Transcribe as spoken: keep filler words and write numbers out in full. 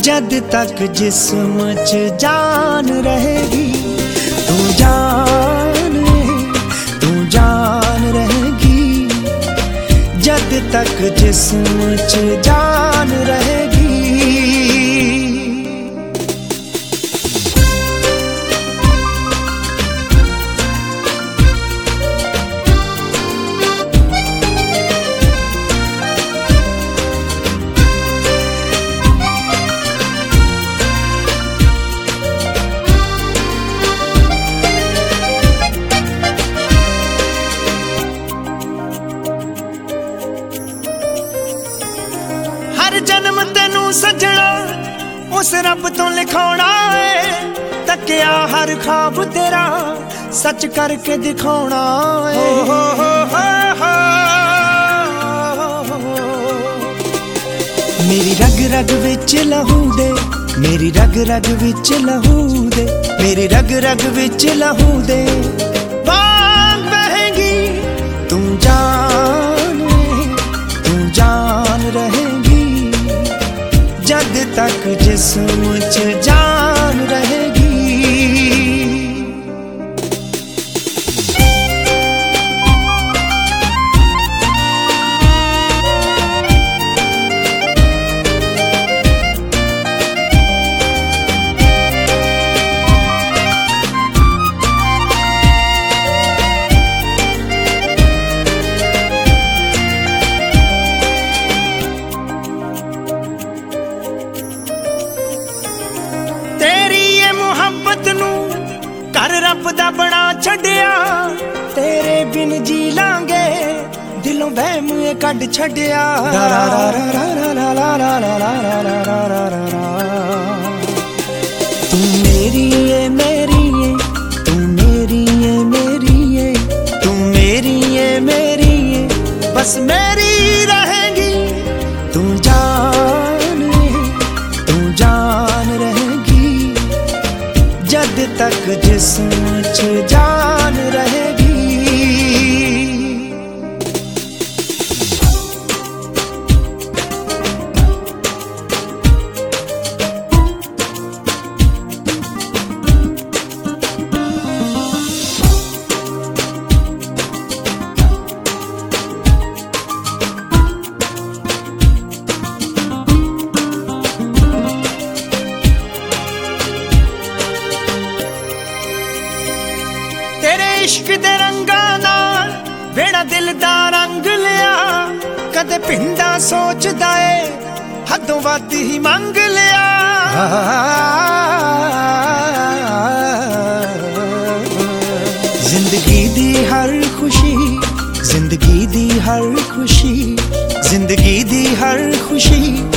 जद तक जिस्म च जान रहेगी, तू जान तू जान रहेगी। जद तक जिस्म च जान रहेगी। हर जन्म तेनू सजना उस रब तो लिखौना है, तकिया हर ख्वाब तेरा सच करके दिखाना है। हो हो हो हो हो। मेरी रग रग विच लहू दे, मेरी रग रग विच लहू दे, मेरी रग रग विच लहू दे बाग बहेगी। तू जान तू जान रहेगी, जद तक जिस्म च जान रहेगी। कर रब दा बना छड़िया, तेरे बिन जी लांगे दिलों वहम कड छड़िया। तू मेरी है मेरी है तू मेरी है मेरी है तू मेरी है मेरी है बस मेरी रहेगी। तू जान तू जान रहेगी, जद तक जिस्म च जान रहेगी। इश्क दे रंगा नाल वेड़ा दिल दा रंग लिया, कदे पिंडा सोचदा ए हदों वध ही मंग लिया। जिंदगी दी हर खुशी जिंदगी दी हर खुशी जिंदगी दी हर खुशी